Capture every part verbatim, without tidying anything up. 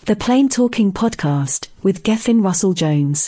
The Plain Talking Podcast with Gethin Russell Jones.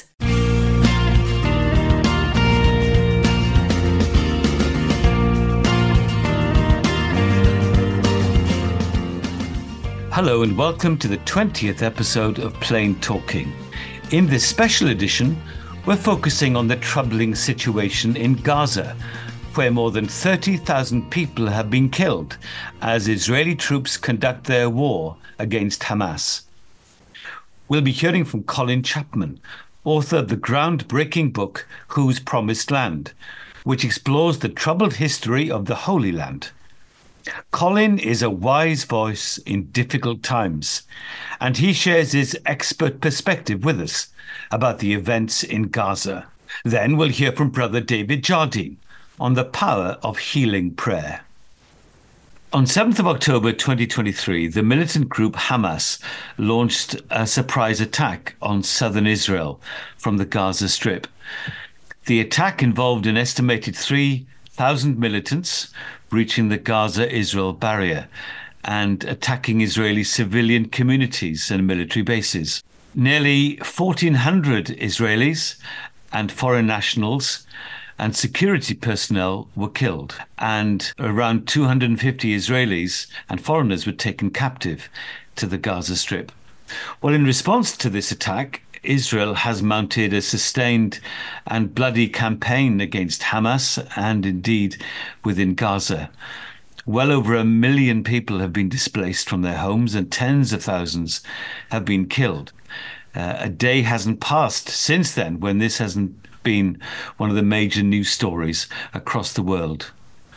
Hello and welcome to the twentieth episode of Plain Talking. In this special edition, we're focusing on the troubling situation in Gaza, where more than thirty thousand people have been killed as Israeli troops conduct their war against Hamas. We'll be hearing from Colin Chapman, author of the groundbreaking book Whose Promised Land, which explores the troubled history of the Holy Land. Colin is a wise voice in difficult times, and he shares his expert perspective with us about the events in Gaza. Then we'll hear from Brother David Jardine on the power of healing prayer. On seventh of October twenty twenty-three, the militant group Hamas launched a surprise attack on southern Israel from the Gaza Strip. The attack involved an estimated three thousand militants breaching the Gaza-Israel barrier and attacking Israeli civilian communities and military bases. Nearly fourteen hundred Israelis and foreign nationals and security personnel were killed, and around two hundred fifty Israelis and foreigners were taken captive to the Gaza Strip. Well, in response to this attack, Israel has mounted a sustained and bloody campaign against Hamas and indeed within Gaza. Well over a million people have been displaced from their homes and tens of thousands have been killed. Uh, a day hasn't passed since then when this hasn't been one of the major news stories across the world.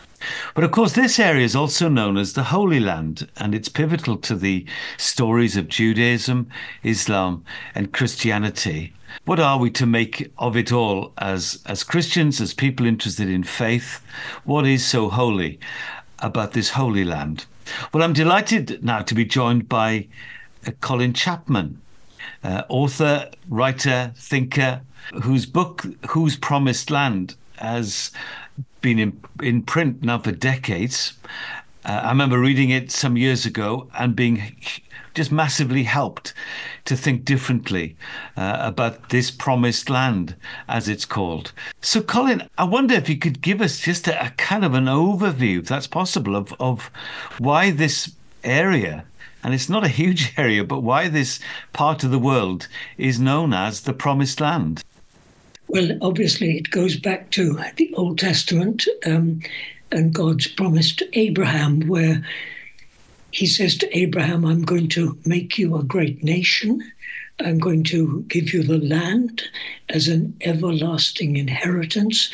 But of course, this area is also known as the Holy Land, and it's pivotal to the stories of Judaism, Islam, and Christianity. What are we to make of it all as, as Christians, as people interested in faith? What is so holy about this Holy Land? Well, I'm delighted now to be joined by uh, Colin Chapman, uh, author, writer, thinker, whose book, Whose Promised Land, has been in, in print now for decades. Uh, I remember reading it some years ago and being just massively helped to think differently uh, about this promised land, as it's called. So, Colin, I wonder if you could give us just a, a kind of an overview, if that's possible, of, of why this area, and it's not a huge area, but why this part of the world is known as the Promised Land. Well, obviously, it goes back to the Old Testament um, and God's promise to Abraham, where he says to Abraham, I'm going to make you a great nation. I'm going to give you the land as an everlasting inheritance.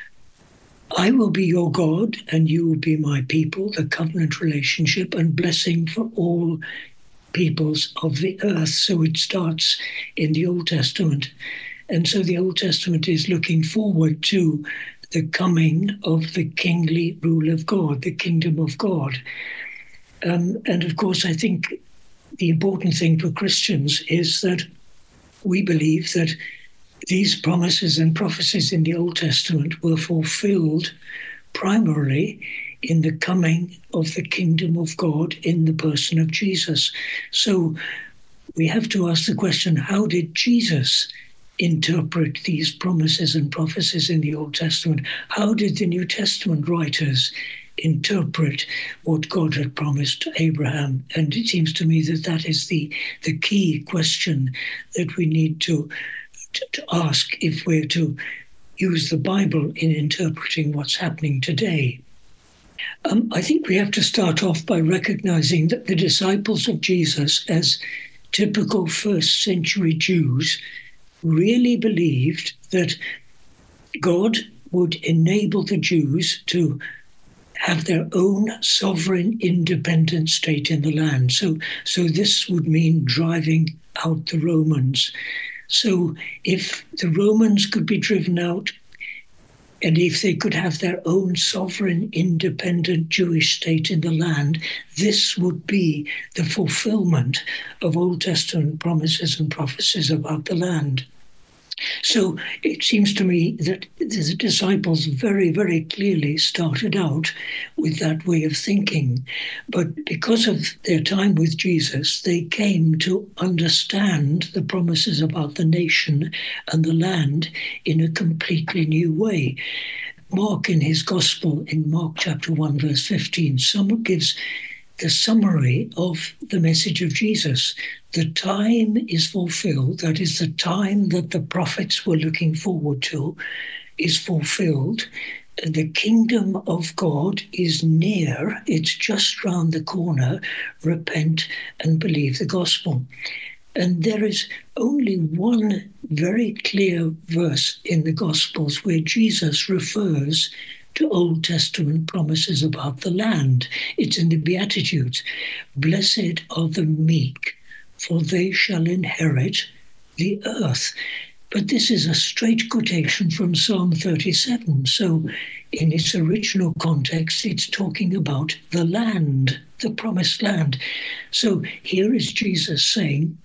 I will be your God and you will be my people, the covenant relationship and blessing for all peoples of the earth. So it starts in the Old Testament. And so the Old Testament is looking forward to the coming of the kingly rule of God, the kingdom of God. Um, and of course, I think the important thing for Christians is that we believe that these promises and prophecies in the Old Testament were fulfilled primarily in the coming of the kingdom of God in the person of Jesus. So we have to ask the question, how did Jesus interpret these promises and prophecies in the Old Testament? How did the New Testament writers interpret what God had promised to Abraham? And it seems to me that that is the, the key question that we need to, to, to ask if we're to use the Bible in interpreting what's happening today. Um, I think we have to start off by recognizing that the disciples of Jesus, as typical first century Jews, really believed that God would enable the Jews to have their own sovereign, independent state in the land. So, so this would mean driving out the Romans. So if the Romans could be driven out, and if they could have their own sovereign, independent Jewish state in the land, this would be the fulfillment of Old Testament promises and prophecies about the land. So it seems to me that the disciples very, very clearly started out with that way of thinking. But because of their time with Jesus, they came to understand the promises about the nation and the land in a completely new way. Mark, in his Gospel, in Mark chapter one, verse fifteen, some gives the summary of the message of Jesus. The time is fulfilled, that is, the time that the prophets were looking forward to is fulfilled. The kingdom of God is near, it's just round the corner. Repent and believe the gospel. And there is only one very clear verse in the Gospels where Jesus refers to Old Testament promises about the land. It's in the Beatitudes. Blessed are the meek, for they shall inherit the earth. But this is a straight quotation from Psalm thirty-seven. So in its original context, it's talking about the land, the promised land. So here is Jesus saying,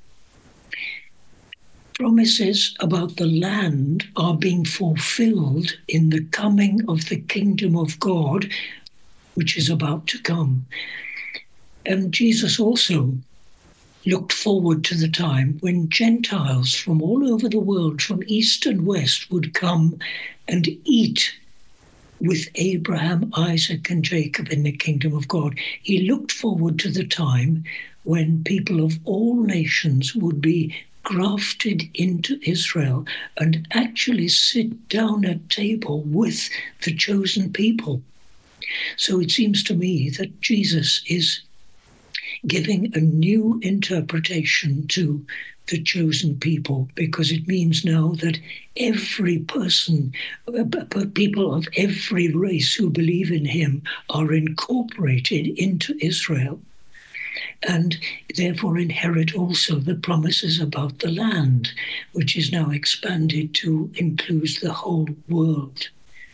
promises about the land are being fulfilled in the coming of the kingdom of God, which is about to come. And Jesus also looked forward to the time when Gentiles from all over the world, from east and west, would come and eat with Abraham, Isaac, and Jacob in the kingdom of God. He looked forward to the time when people of all nations would be grafted into Israel and actually sit down at table with the chosen people. So it seems to me that Jesus is giving a new interpretation to the chosen people, because it means now that every person, people of every race who believe in him, are incorporated into Israel, and therefore inherit also the promises about the land, which is now expanded to include the whole world.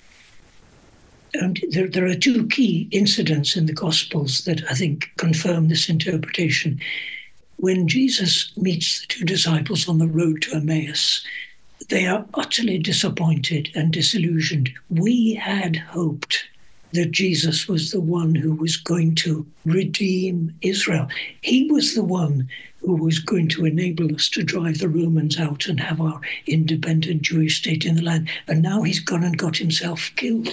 And there, there are two key incidents in the Gospels that I think confirm this interpretation. When Jesus meets the two disciples on the road to Emmaus, they are utterly disappointed and disillusioned. We had hoped that Jesus was the one who was going to redeem Israel. He was the one who was going to enable us to drive the Romans out and have our independent Jewish state in the land. And now he's gone and got himself killed.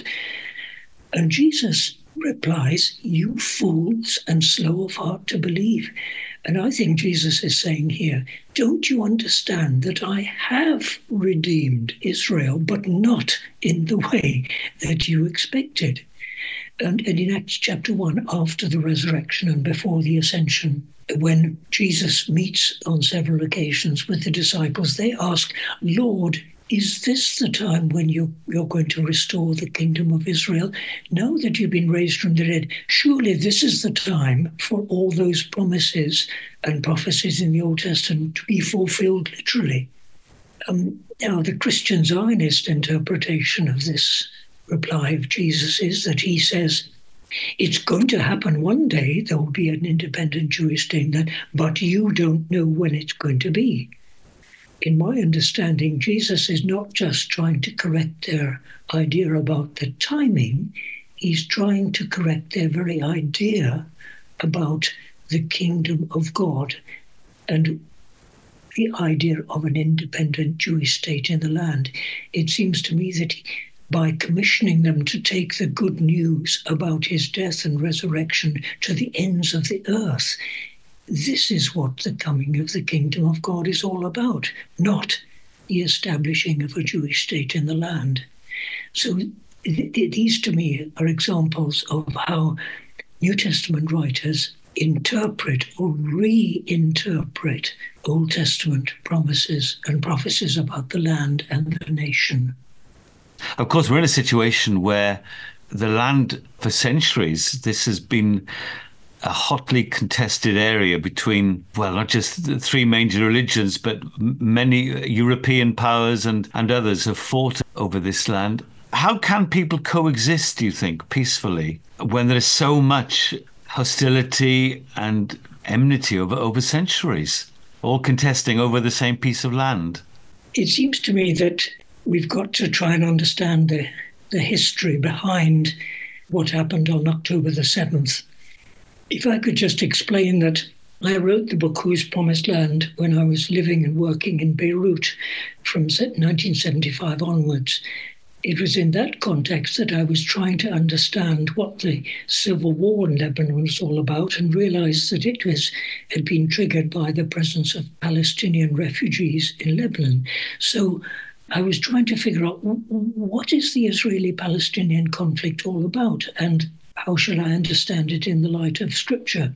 And Jesus replies, you fools and slow of heart to believe. And I think Jesus is saying here, don't you understand that I have redeemed Israel, but not in the way that you expected? And, and in Acts chapter one, after the resurrection and before the ascension, when Jesus meets on several occasions with the disciples, they ask, Lord, is this the time when you, you're going to restore the kingdom of Israel? Now that you've been raised from the dead, surely this is the time for all those promises and prophecies in the Old Testament to be fulfilled literally. Um, now, the Christian Zionist interpretation of this reply of Jesus is that he says, it's going to happen one day, there will be an independent Jewish state, but you don't know when it's going to be. In my understanding, Jesus is not just trying to correct their idea about the timing, he's trying to correct their very idea about the kingdom of God and the idea of an independent Jewish state in the land. It seems to me that by commissioning them to take the good news about his death and resurrection to the ends of the earth, this is what the coming of the kingdom of God is all about, not the establishing of a Jewish state in the land. So th- th- these to me are examples of how New Testament writers interpret or reinterpret Old Testament promises and prophecies about the land and the nation. Of course, we're in a situation where the land, for centuries, this has been a hotly contested area between, well, not just the three major religions, but many European powers and, and others have fought over this land. How can people coexist, do you think, peacefully, when there is so much hostility and enmity over, over centuries, all contesting over the same piece of land? it seems to me that we've got to try and understand the, the history behind what happened on October the seventh. If I could just explain that I wrote the book Whose Promised Land when I was living and working in Beirut from nineteen seventy-five onwards. It was in that context that I was trying to understand what the civil war in Lebanon was all about, and realized that it was had been triggered by the presence of Palestinian refugees in Lebanon. So I was trying to figure out, what is the Israeli-Palestinian conflict all about, and how shall I understand it in the light of Scripture?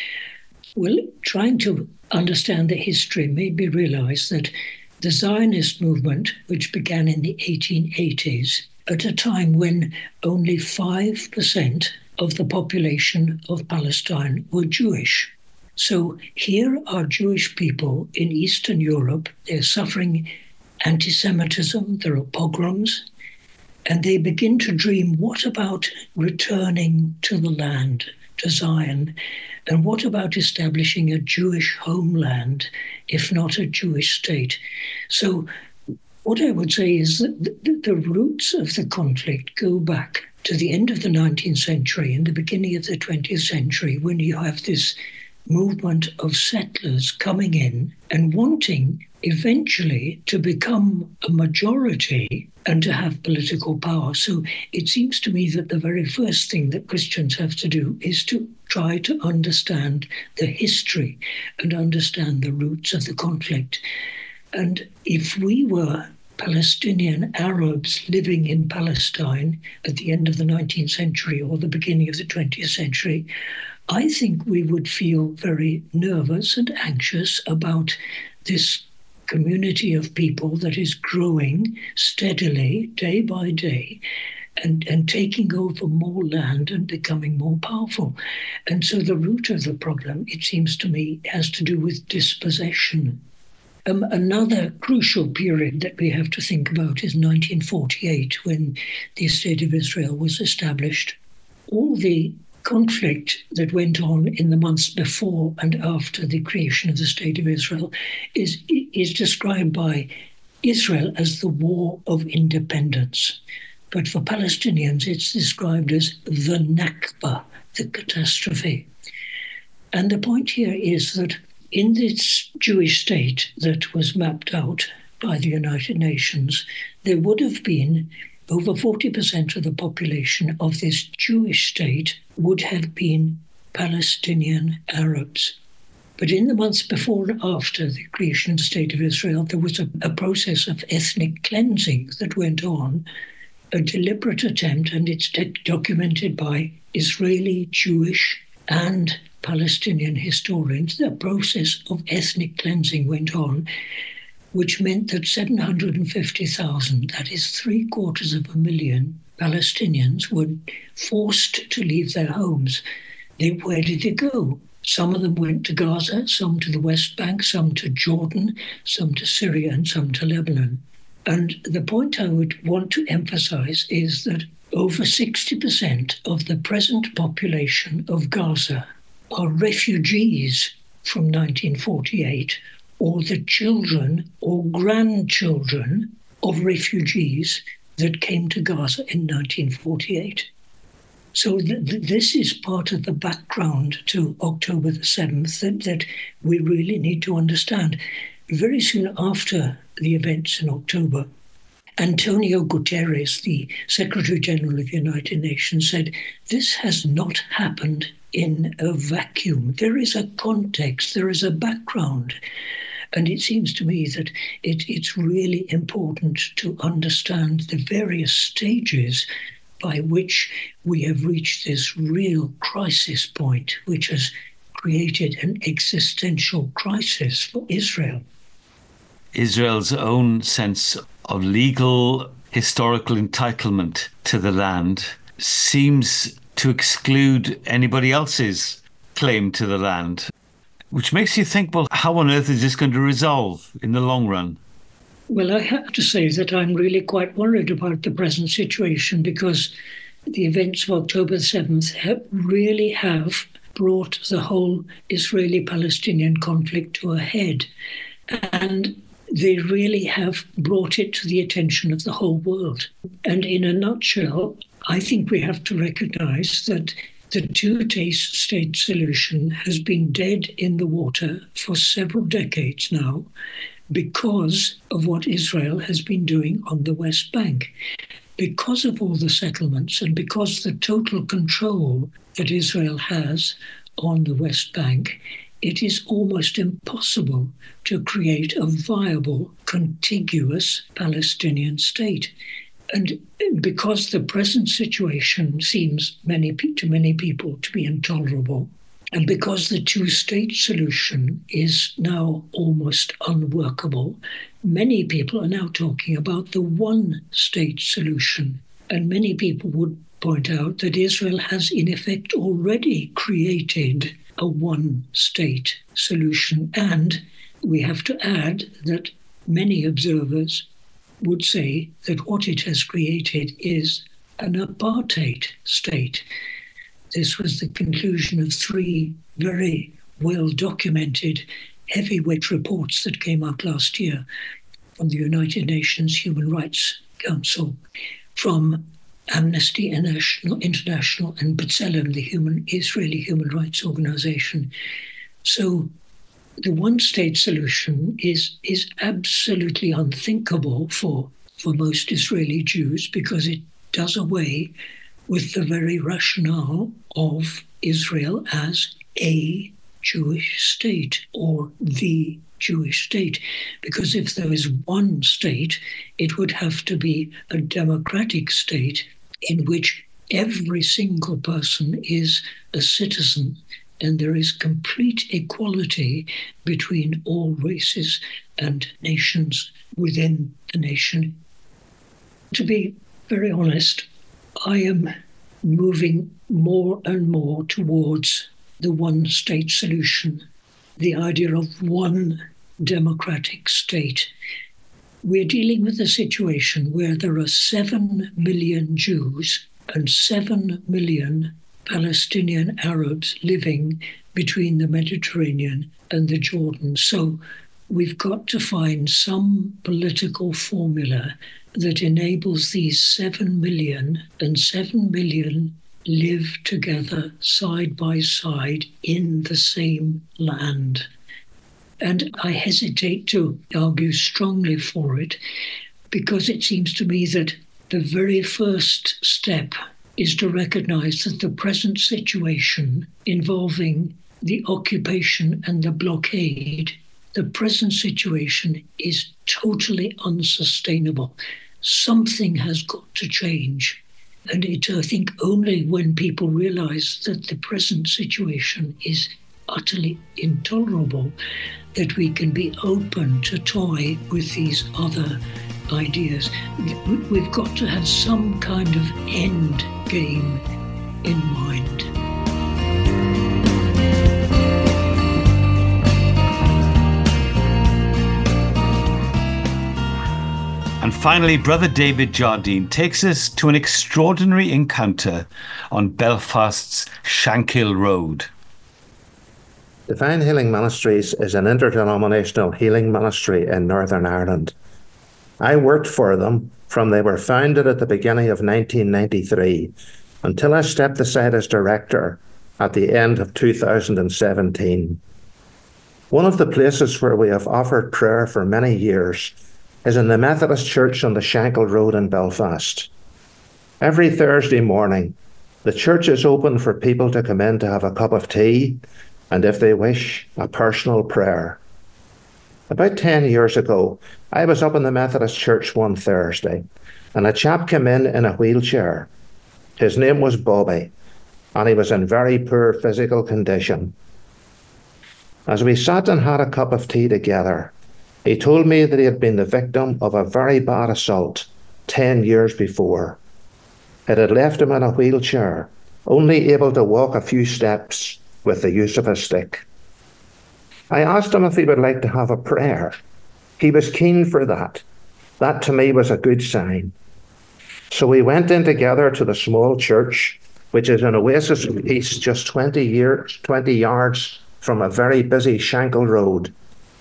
Well, trying to understand the history made me realize that the Zionist movement, which began in the eighteen eighties, at a time when only five percent of the population of Palestine were Jewish. So here are Jewish people in Eastern Europe. They're suffering anti-Semitism, there are pogroms, and they begin to dream, what about returning to the land, to Zion? And what about establishing a Jewish homeland, if not a Jewish state? So what I would say is that the, the roots of the conflict go back to the end of the nineteenth century and the beginning of the twentieth century, when you have this movement of settlers coming in and wanting eventually to become a majority and to have political power. So it seems to me that the very first thing that Christians have to do is to try to understand the history and understand the roots of the conflict. And if we were Palestinian Arabs living in Palestine at the end of the nineteenth century or the beginning of the twentieth century, I think we would feel very nervous and anxious about this community of people that is growing steadily, day by day, and, and taking over more land and becoming more powerful. And so the root of the problem, it seems to me, has to do with dispossession. Um, another crucial period that we have to think about is nineteen forty-eight, when the State of Israel was established. All the conflict that went on in the months before and after the creation of the State of Israel is, is described by Israel as the War of Independence. But for Palestinians, it's described as the Nakba, the catastrophe. And the point here is that in this Jewish state that was mapped out by the United Nations, there would have been over forty percent of the population of this Jewish state would have been Palestinian Arabs. But in the months before and after the creation of the State of Israel, there was a, a process of ethnic cleansing that went on, a deliberate attempt, and it's documented by Israeli, Jewish, and Palestinian historians. The process of ethnic cleansing went on, which meant that seven hundred fifty thousand, that is three quarters of a million Palestinians, were forced to leave their homes. They, where did they go? Some of them went to Gaza, some to the West Bank, some to Jordan, some to Syria, and some to Lebanon. And the point I would want to emphasize is that over sixty percent of the present population of Gaza are refugees from nineteen forty-eight, or the children or grandchildren of refugees that came to Gaza in nineteen forty-eight. So th- th- this is part of the background to October the seventh that, that we really need to understand. Very soon after the events in October, Antonio Guterres, the Secretary General of the United Nations, said, this has not happened in a vacuum. There is a context, there is a background. And it seems to me that it, it's really important to understand the various stages by which we have reached this real crisis point, which has created an existential crisis for Israel. Israel's own sense of legal, historical entitlement to the land seems to exclude anybody else's claim to the land, which makes you think, well, how on earth is this going to resolve in the long run? Well, I have to say that I'm really quite worried about the present situation, because the events of October seventh have really have brought the whole Israeli-Palestinian conflict to a head. And they really have brought it to the attention of the whole world. And in a nutshell, I think we have to recognize that the two-state solution has been dead in the water for several decades now because of what Israel has been doing on the West Bank. Because of all the settlements and because the total control that Israel has on the West Bank, it is almost impossible to create a viable, contiguous Palestinian state. And because the present situation seems many to many people to be intolerable, and because the two-state solution is now almost unworkable, many people are now talking about the one-state solution. And many people would point out that Israel has in effect already created a one-state solution. And we have to add that many observers would say that what it has created is an apartheid state. This was the conclusion of three very well-documented heavyweight reports that came out last year from the United Nations Human Rights Council, from Amnesty International, International and B'Tselem, the human, Israeli human rights organization. So the one-state solution is, is absolutely unthinkable for, for most Israeli Jews because it does away with the very rationale of Israel as a Jewish state or the Jewish state. Because if there is one state, it would have to be a democratic state in which every single person is a citizen and there is complete equality between all races and nations within the nation. To be very honest, I am moving more and more towards the one-state solution, the idea of one democratic state. We're dealing with a situation where there are seven million Jews and seven million Palestinian Arabs living between the Mediterranean and the Jordan. So we've got to find some political formula that enables these seven million and seven million live together side by side in the same land. And I hesitate to argue strongly for it because it seems to me that the very first step is to recognize that the present situation involving the occupation and the blockade, the present situation is totally unsustainable. Something has got to change. And it, I think, only when people realize that the present situation is utterly intolerable that we can be open to toy with these other ideas. We've got to have some kind of end game in mind. And finally, Brother David Jardine takes us to an extraordinary encounter on Belfast's Shankill Road. Divine Healing Ministries is an interdenominational healing ministry in Northern Ireland. I worked for them from they were founded at the beginning of nineteen ninety-three until I stepped aside as director at the end of two thousand seventeen. One of the places where we have offered prayer for many years is in the Methodist Church on the Shankill Road in Belfast. Every Thursday morning, the church is open for people to come in to have a cup of tea and, if they wish, a personal prayer. About ten years ago, I was up in the Methodist Church one Thursday, and a chap came in in a wheelchair. His name was Bobby, and he was in very poor physical condition. As we sat and had a cup of tea together, he told me that he had been the victim of a very bad assault ten years before. It had left him in a wheelchair, only able to walk a few steps with the use of a stick. I asked him if he would like to have a prayer. He was keen for that. That to me was a good sign. So we went in together to the small church, which is an oasis of peace just twenty, years, twenty yards from a very busy Shankill Road.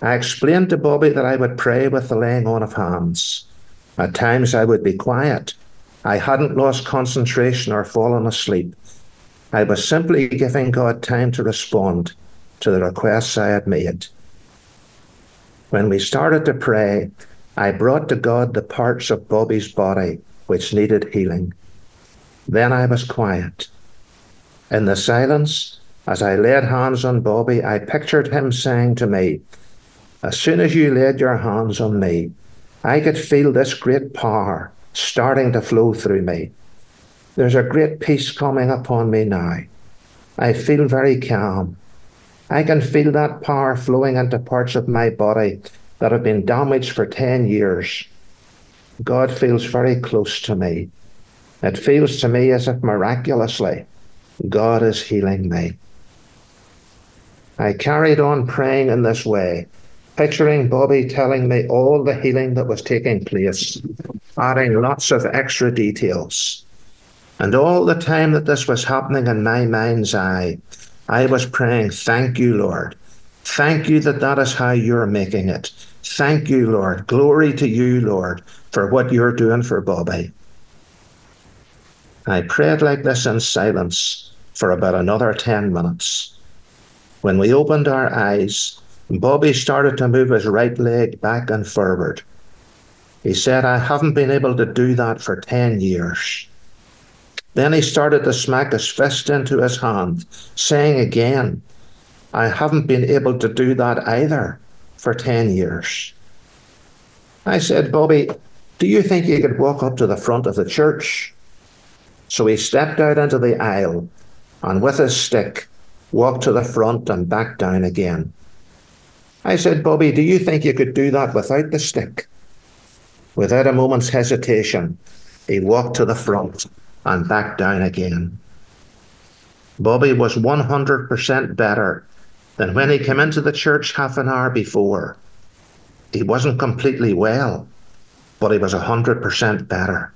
I explained to Bobby that I would pray with the laying on of hands. At times I would be quiet. I hadn't lost concentration or fallen asleep. I was simply giving God time to respond to the requests I had made. When we started to pray, I brought to God the parts of Bobby's body which needed healing. Then I was quiet. In the silence, as I laid hands on Bobby, I pictured him saying to me, "As soon as you laid your hands on me, I could feel this great power starting to flow through me. There's a great peace coming upon me now. I feel very calm. I can feel that power flowing into parts of my body that have been damaged for ten years. God feels very close to me. It feels to me as if miraculously God is healing me." I carried on praying in this way, picturing Bobby telling me all the healing that was taking place, adding lots of extra details. And all the time that this was happening in my mind's eye, I was praying, "Thank you, Lord. Thank you that that is how you're making it. Thank you, Lord. Glory to you, Lord, for what you're doing for Bobby." I prayed like this in silence for about another ten minutes. When we opened our eyes, Bobby started to move his right leg back and forward. He said, "I haven't been able to do that for ten years. Then he started to smack his fist into his hand, saying again, "I haven't been able to do that either for ten years. I said, "Bobby, do you think you could walk up to the front of the church?" So he stepped out into the aisle and with his stick walked to the front and back down again. I said, "Bobby, do you think you could do that without the stick?" Without a moment's hesitation, he walked to the front and back down again. Bobby was one hundred percent better than when he came into the church half an hour before. He wasn't completely well, but he was one hundred percent better.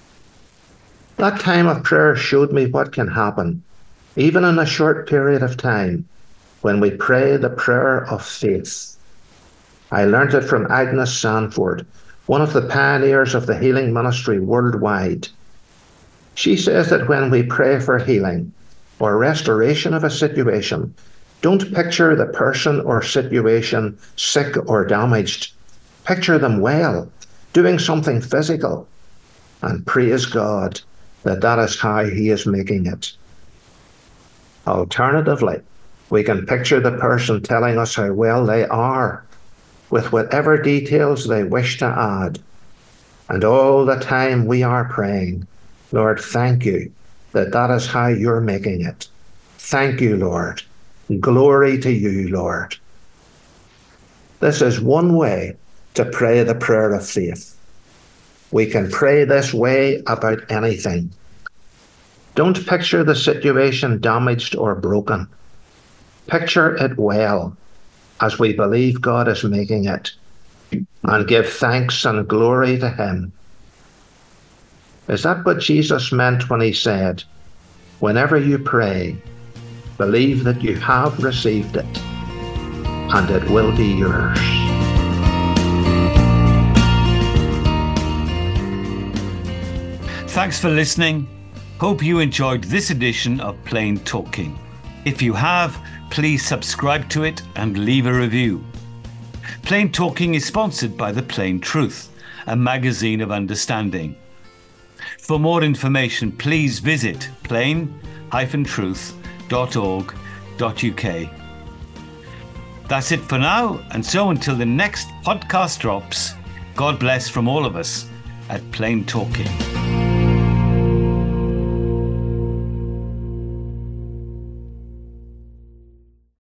That time of prayer showed me what can happen, even in a short period of time, when we pray the prayer of faith. I learned it from Agnes Sanford, one of the pioneers of the healing ministry worldwide. She says that when we pray for healing or restoration of a situation, don't picture the person or situation sick or damaged. Picture them well, doing something physical, and praise God that that is how He is making it. Alternatively, we can picture the person telling us how well they are, with whatever details they wish to add. And all the time we are praying, "Lord, thank you that that is how you're making it. Thank you, Lord. Glory to you, Lord." This is one way to pray the prayer of faith. We can pray this way about anything. Don't picture the situation damaged or broken. Picture it well, as we believe God is making it, and give thanks and glory to Him. Is that what Jesus meant when He said, "Whenever you pray, believe that you have received it, and it will be yours"? Thanks for listening. Hope you enjoyed this edition of Plain Talking. If you have, please subscribe to it and leave a review. Plain Talking is sponsored by The Plain Truth, a magazine of understanding. For more information, please visit plain dash truth dot org dot U K. That's it for now, and so until the next podcast drops, God bless from all of us at Plain Talking.